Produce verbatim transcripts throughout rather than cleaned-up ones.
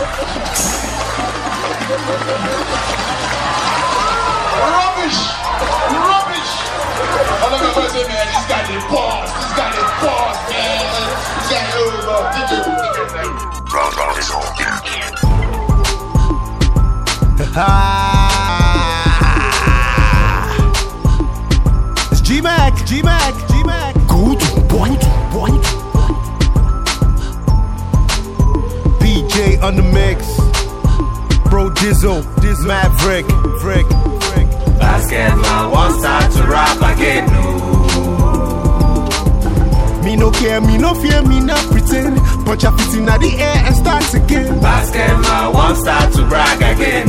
Rubbish! Rubbish! I'm not gonna say, man, this guy did pause. This guy did pause, man. This guy over. Round round is all. It's G-Mac, G-Mac, G-Mac. Good boy, boy. P J on the mix. Bro Dizzle, Dizzle. Maverick, Frick, Frick. Basketman wants start to rap again. Me no care, me no fear, me not pretend. Punch a fit in the air and start again. Basketman wants start to brag again.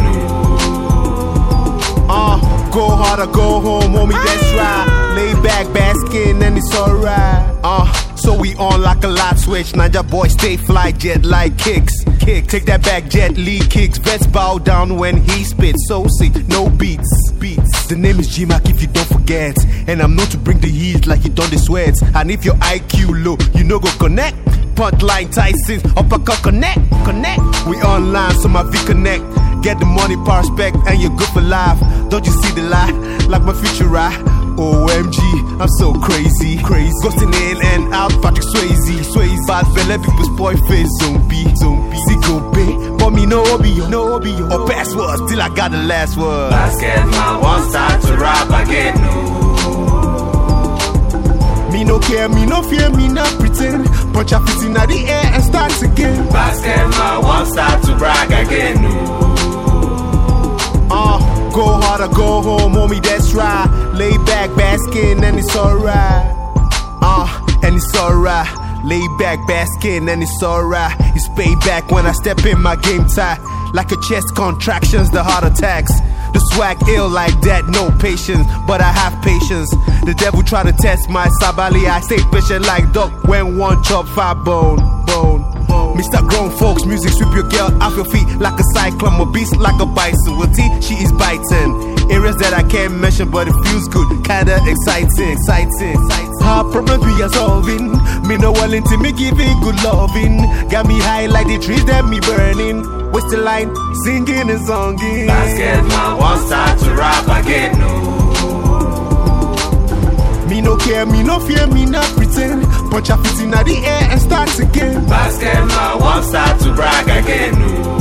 Uh, go hard or go home, homie, that's right. Lay back, basking, and it's alright. Uh, so we on like a light switch. Ninja boy, stay fly, jet like kicks. Kick, take that back, jet lead kicks. Vets bow down when he spits. So sick, no beats, beats. The name is G-Mac if you don't forget. And I'm known to bring the heat like you done the sweats. And if your I Q low, you know go connect. Punchline Tyson, uppercut connect, connect. We online, so my V connect. Get the money, power respect, and you're good for life. Don't you see the lie? Like my future right? O M G, I'm so crazy, crazy. Ghosting in and out, Patrick Swayze, Swayze. Bad fella, people spoil face, zombie, zombie. Zico B, but me no obi, no obi. Or password, still I got the last word. Basketman wants start to rap again. Me no care, me no fear, me not pretend. Punch a fit in the air and start again. Basketman wants start to brag again. Uh, go hard or go home, homie, that's right. Lay back, basking, and it's alright. Uh, and it's alright. Lay back, basking, and it's alright. It's payback when I step in my game tight. Like a chest contractions, the heart attacks. The swag ill like that, no patience, but I have patience. The devil try to test my sabali, I stay patient like duck when one chop five bone, bone. Mister Grown Folks, music sweep your girl off your feet like a cyclone, a beast like a bison. Well, T, she is biting. Areas that I can't mention, but it feels good, kinda exciting, exciting. Hard problems we are solving. Me no willing to me giving good loving. Got me high like the trees that me burning. What's the line? Singing and songing. Basketman wants start to rap again. Me no care, me no fear, me not pretend. Punch a fit in the air and start again. Basketman wants start to brag again.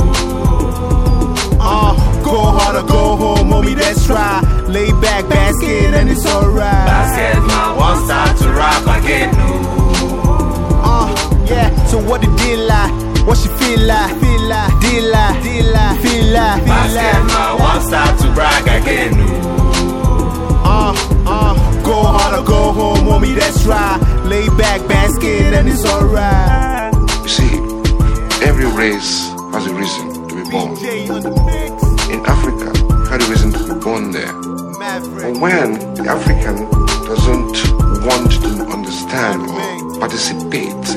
Uh, go hard or go home, homie, that's right. Lay back, basket, and it's alright. Basketman wants start to rap again. Uh, yeah, so what the deal like? What she feel like? Feel like, deal like, deal like, feel like. Basketman wants start to brag again. Uh, uh, go hard or go home, homie, that's right. Lay back, basket, and it's alright. You see, every race has a reason to be born. In Africa, had a reason to be born there. But when the African doesn't want to understand or participate